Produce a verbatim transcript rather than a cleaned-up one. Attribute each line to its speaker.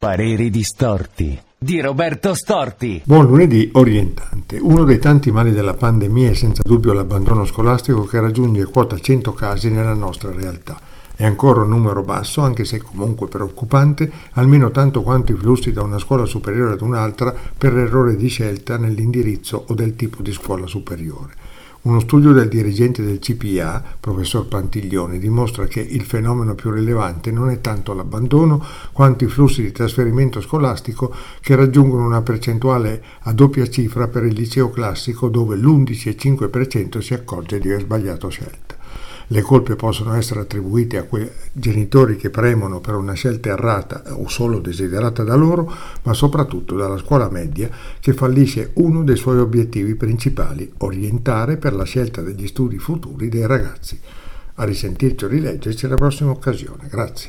Speaker 1: Pareri distorti di Roberto Storti.
Speaker 2: Buon lunedì orientante. Uno dei tanti mali della pandemia è senza dubbio l'abbandono scolastico, che raggiunge quota cento casi nella nostra realtà. È ancora un numero basso, anche se comunque preoccupante, almeno tanto quanto i flussi da una scuola superiore ad un'altra per errore di scelta nell'indirizzo o del tipo di scuola superiore. Uno studio del dirigente del C P A, professor Pantiglioni, dimostra che il fenomeno più rilevante non è tanto l'abbandono quanto i flussi di trasferimento scolastico, che raggiungono una percentuale a doppia cifra per il liceo classico, dove l'undici virgola cinque per cento si accorge di aver sbagliato scelta. Le colpe possono essere attribuite a quei genitori che premono per una scelta errata o solo desiderata da loro, ma soprattutto dalla scuola media, che fallisce uno dei suoi obiettivi principali: orientare per la scelta degli studi futuri dei ragazzi. A risentirci o rileggerci alla prossima occasione. Grazie.